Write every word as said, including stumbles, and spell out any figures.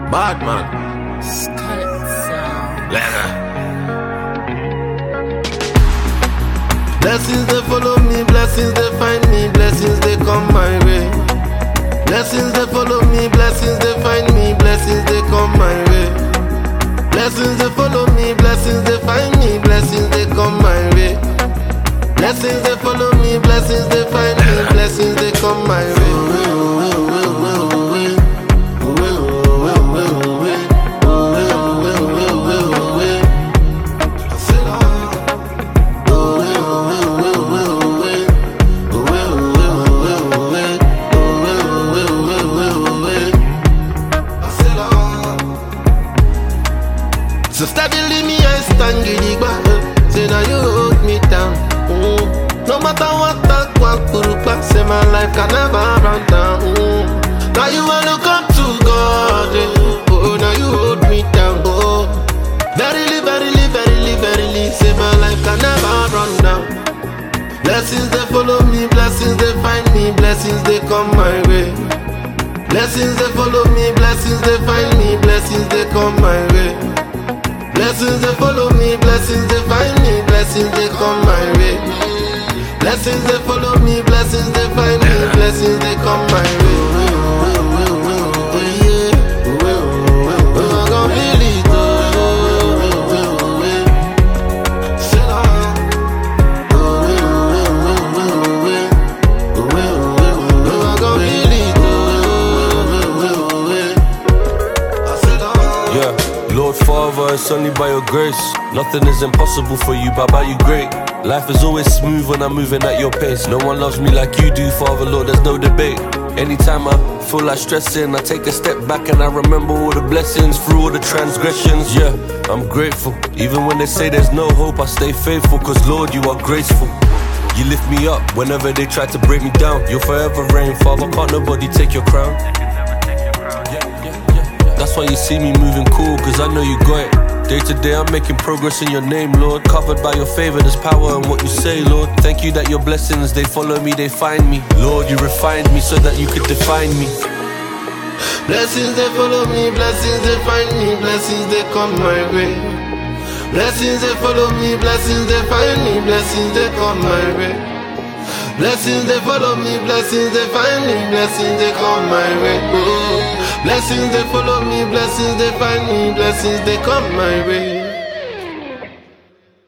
Bad man. Leather. Blessings they follow me, blessings they find me, blessings they come my way. Blessings they follow me, blessings they find me, blessings they come my way. Blessings they follow me, blessings they find me, blessings they come my way. Blessings they follow me, blessings they find me, blessings they come my way. So steadily me I stand gidigba. Say now you hold me down. Mm. No matter what that walk through, say my life can never run down. Mm. Now you wanna come to God. Eh. Oh, now you hold me down. Oh, verily, verily, verily, verily, say my life can never run down. Blessings they follow me, blessings they find me, blessings they come my way. Blessings they follow me, blessings they find me, blessings they come my way. Blessings they follow me, blessings they find me, blessings they come my way. Blessings they follow me, blessings they find me, blessings they come my way. I'm gonna feel it, Lord Father, it's only by your grace. Nothing is impossible for you, but by you great. Life is always smooth when I'm moving at your pace. No one loves me like you do, Father, Lord, there's no debate. Anytime I feel like stressing, I take a step back and I remember all the blessings through all the transgressions. Yeah, I'm grateful. Even when they say there's no hope, I stay faithful, cause Lord, you are graceful. You lift me up whenever they try to break me down. You'll forever reign, Father, can't nobody take your crown. That's why you see me moving cool, cause I know you got it. Day to day I'm making progress in your name, Lord. Covered by your favor, there's power in what you say, Lord. Thank you that your blessings, they follow me, they find me. Lord, you refined me so that you could define me. Blessings they follow me, blessings they find me, blessings they come my way. Blessings they follow me, blessings they find me, blessings they come my way. Blessings they follow me, blessings they find me, blessings they come my way. Oh. Blessings they follow me, blessings they find me, blessings they come my way.